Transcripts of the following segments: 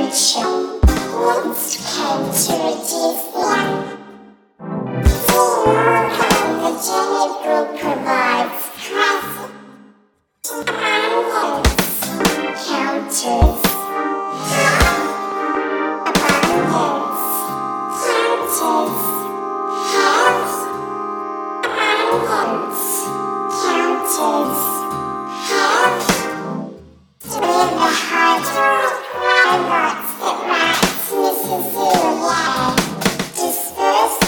future. Once came to reduce the the Jenny Group provides present counters, abundance, counters, health, abundance, counters, health, with the heart robots that rats Mrs. Zulu dispersed.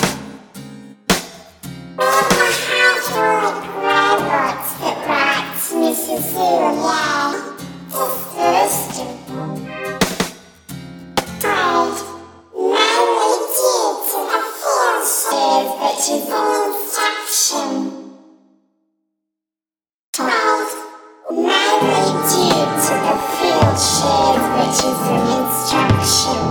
Robots that rats Mrs. Zulu dispersed. Trade mainly due to the field shares which is in instruction. Trade mainly due to the field shares which is in instruction.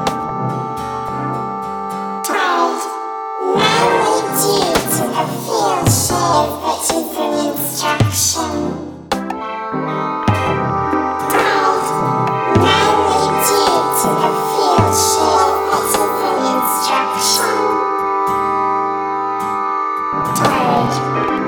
Trade mainly due to the field shares which is in instruction. Trade mainly due to the field shares which is in instruction. Trade